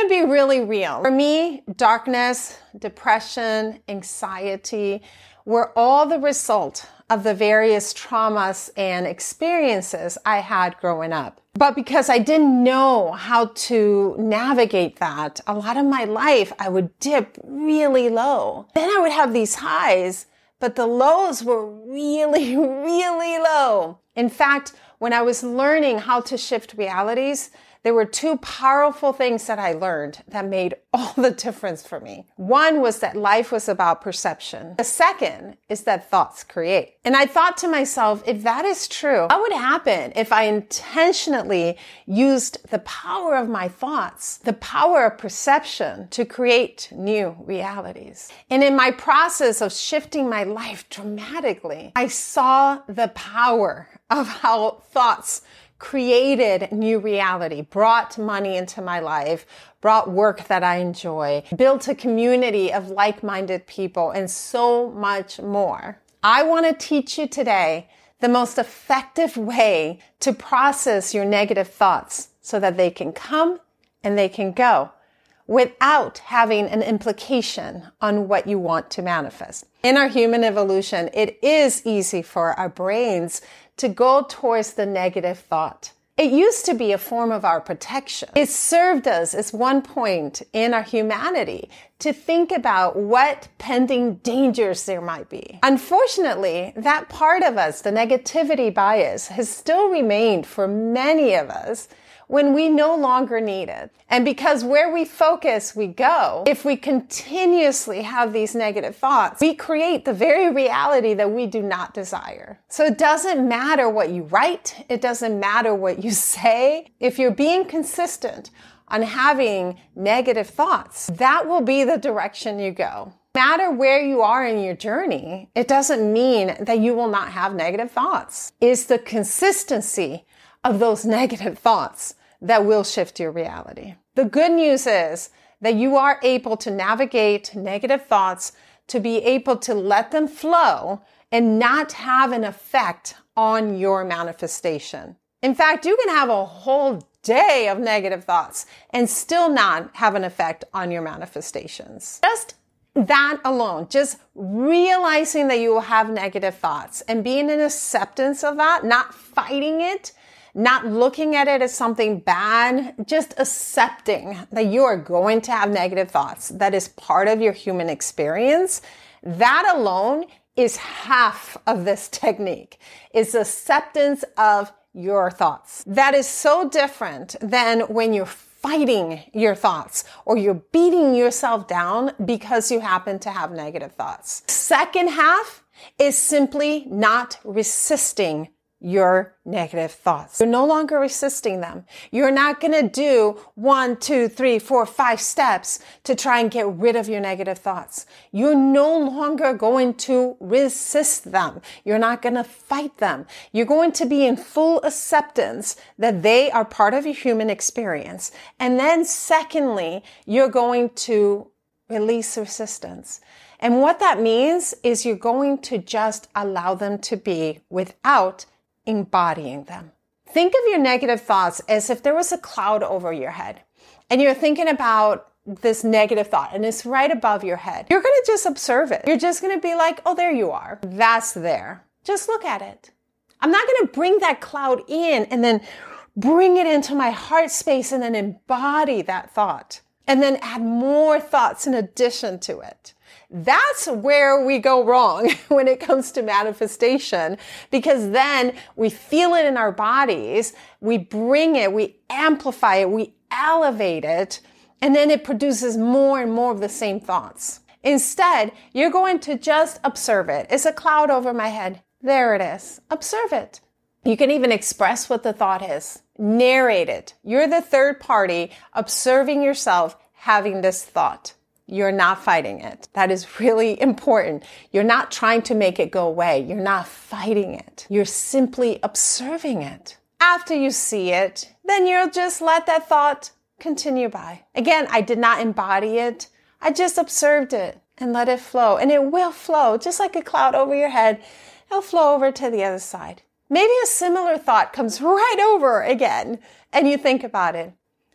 to be really real. For me, darkness, depression, anxiety were all the result of the various traumas and experiences I had growing up. But because I didn't know how to navigate that, a lot of my life I would dip really low. Then I would have these highs, but the lows were really, really low. In fact, when I was learning how to shift realities, there were two powerful things that I learned that made all the difference for me. One was that life was about perception. The second is that thoughts create. And I thought to myself, if that is true, what would happen if I intentionally used the power of my thoughts, the power of perception to create new realities? And in my process of shifting my life dramatically, I saw the power of how thoughts created new reality, brought money into my life, brought work that I enjoy, built a community of like-minded people, and so much more. I want to teach you today the most effective way to process your negative thoughts so that they can come and they can go without having an implication on what you want to manifest. In our human evolution, it is easy for our brains to go towards the negative thought. It used to be a form of our protection. It served us as one point in our humanity to think about what pending dangers there might be. Unfortunately, that part of us, the negativity bias, has still remained for many of us when we no longer need it. And because where we focus, we go. If we continuously have these negative thoughts, we create the very reality that we do not desire. So it doesn't matter what you write. It doesn't matter what you say. If you're being consistent on having negative thoughts, that will be the direction you go. No matter where you are in your journey, it doesn't mean that you will not have negative thoughts. It's the consistency of those negative thoughts that will shift your reality. The good news is that you are able to navigate negative thoughts, to be able to let them flow and not have an effect on your manifestation. In fact, you can have a whole day of negative thoughts and still not have an effect on your manifestations. Just that alone, just realizing that you will have negative thoughts and being in acceptance of that, not fighting it, not looking at it as something bad, just accepting that you are going to have negative thoughts. That is part of your human experience. That alone is half of this technique, is acceptance of your thoughts. That is so different than when you're fighting your thoughts or you're beating yourself down because you happen to have negative thoughts. Second half is simply not resisting your negative thoughts. You're no longer resisting them. You're not going to do 1, 2, 3, 4, 5 steps to try and get rid of your negative thoughts. You're no longer going to resist them. You're not going to fight them. You're going to be in full acceptance that they are part of your human experience. And then secondly, you're going to release resistance. And what that means is you're going to just allow them to be without embodying them. Think of your negative thoughts as if there was a cloud over your head and you're thinking about this negative thought and it's right above your head. You're going to just observe it. You're just going to be like, oh, there you are. That's there. Just look at it. I'm not going to bring that cloud in and then bring it into my heart space and then embody that thought and then add more thoughts in addition to it. That's where we go wrong when it comes to manifestation, because then we feel it in our bodies, we bring it, we amplify it, we elevate it, and then it produces more and more of the same thoughts. Instead, you're going to just observe it. It's a cloud over my head. There it is. Observe it. You can even express what the thought is. Narrate it. You're the third party observing yourself having this thought. You're not fighting it. That is really important. You're not trying to make it go away. You're not fighting it. You're simply observing it. After you see it, then you'll just let that thought continue by. Again, I did not embody it. I just observed it and let it flow. And it will flow just like a cloud over your head. It'll flow over to the other side. Maybe a similar thought comes right over again and you think about it.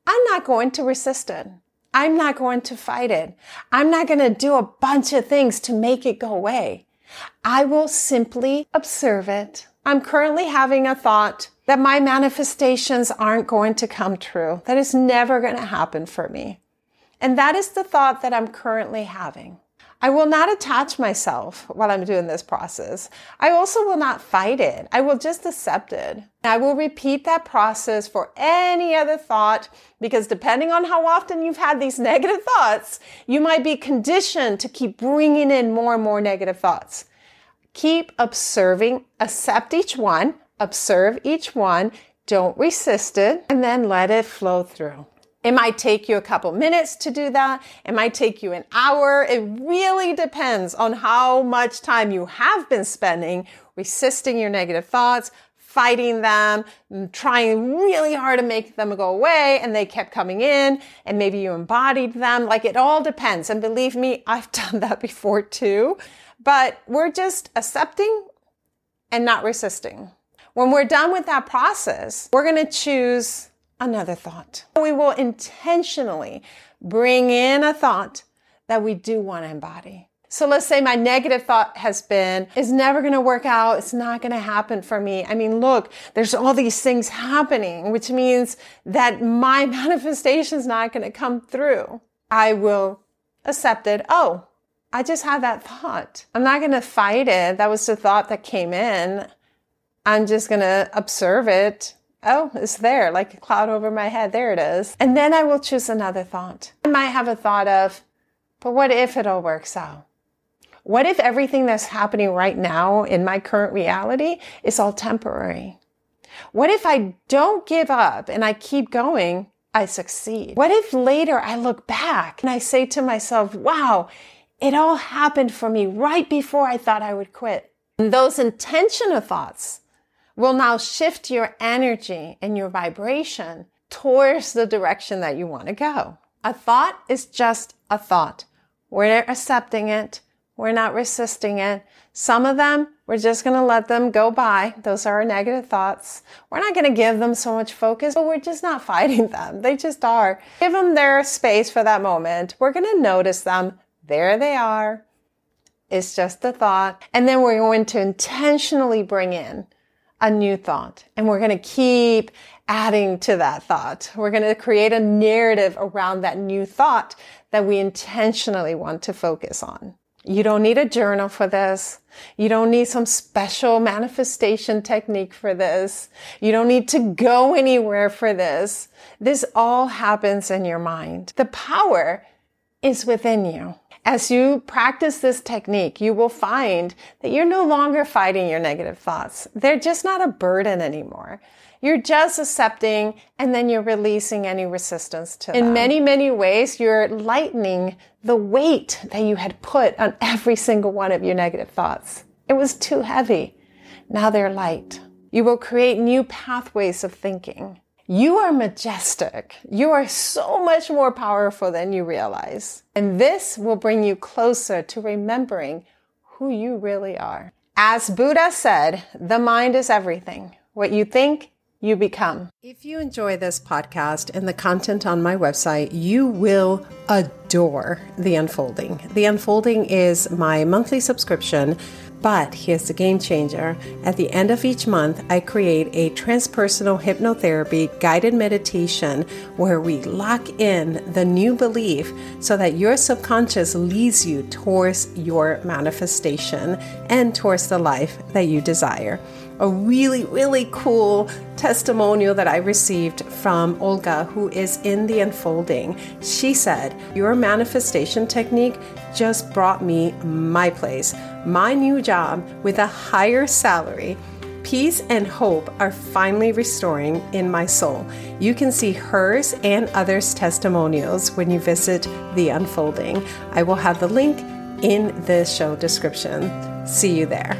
I'm not going to resist it. I'm not going to fight it. I'm not going to do a bunch of things to make it go away. I will simply observe it. I'm currently having a thought that my manifestations aren't going to come true, that is never going to happen for me. And that is the thought that I'm currently having. I will not attach myself while I'm doing this process. I also will not fight it. I will just accept it. I will repeat that process for any other thought, because depending on how often you've had these negative thoughts, you might be conditioned to keep bringing in more and more negative thoughts. Keep observing, accept each one, observe each one, don't resist it, and then let it flow through. It might take you a couple minutes to do that. It might take you an hour. It really depends on how much time you have been spending resisting your negative thoughts, fighting them, trying really hard to make them go away, and they kept coming in, and maybe you embodied them. Like, it all depends. And believe me, I've done that before too. But we're just accepting and not resisting. When we're done with that process, we're going to choose another thought. We will intentionally bring in a thought that we do want to embody. So let's say my negative thought has been, it's never going to work out. It's not going to happen for me. I mean, look, there's all these things happening, which means that my manifestation is not going to come through. I will accept it. Oh, I just had that thought. I'm not going to fight it. That was the thought that came in. I'm just going to observe it. Oh, it's there, like a cloud over my head. There it is. And then I will choose another thought. I might have a thought of, but what if it all works out? What if everything that's happening right now in my current reality is all temporary? What if I don't give up and I keep going, I succeed? What if later I look back and I say to myself, wow, it all happened for me right before I thought I would quit? And those intentional thoughts will now shift your energy and your vibration towards the direction that you want to go. A thought is just a thought. We're accepting it. We're not resisting it. Some of them, we're just going to let them go by. Those are our negative thoughts. We're not going to give them so much focus, but we're just not fighting them. They just are. Give them their space for that moment. We're going to notice them. There they are. It's just a thought. And then we're going to intentionally bring in a new thought. And we're going to keep adding to that thought. We're going to create a narrative around that new thought that we intentionally want to focus on. You don't need a journal for this. You don't need some special manifestation technique for this. You don't need to go anywhere for this. This all happens in your mind. The power is within you. As you practice this technique, you will find that you're no longer fighting your negative thoughts. They're just not a burden anymore. You're just accepting, and then you're releasing any resistance to them. In many, many ways, you're lightening the weight that you had put on every single one of your negative thoughts. It was too heavy. Now they're light. You will create new pathways of thinking. You are majestic. You are so much more powerful than you realize. And this will bring you closer to remembering who you really are. As Buddha said, the mind is everything. What you think, you become. If you enjoy this podcast and the content on my website, you will adore The Unfolding. The Unfolding is my monthly subscription. But here's the game changer. At the end of each month, I create a transpersonal hypnotherapy guided meditation where we lock in the new belief so that your subconscious leads you towards your manifestation and towards the life that you desire. A really, really cool testimonial that I received from Olga, who is in The Unfolding. She said, your manifestation technique just brought me my place, my new job with a higher salary. Peace and hope are finally restoring in my soul. You can see hers and others' testimonials when you visit The Unfolding. I will have the link in the show description. See you there.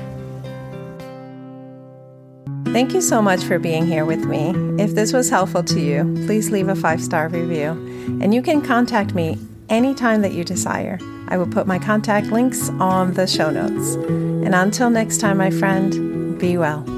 Thank you so much for being here with me. If this was helpful to you, please leave a 5-star review. And you can contact me anytime that you desire. I will put my contact links on the show notes. And until next time, my friend, be well.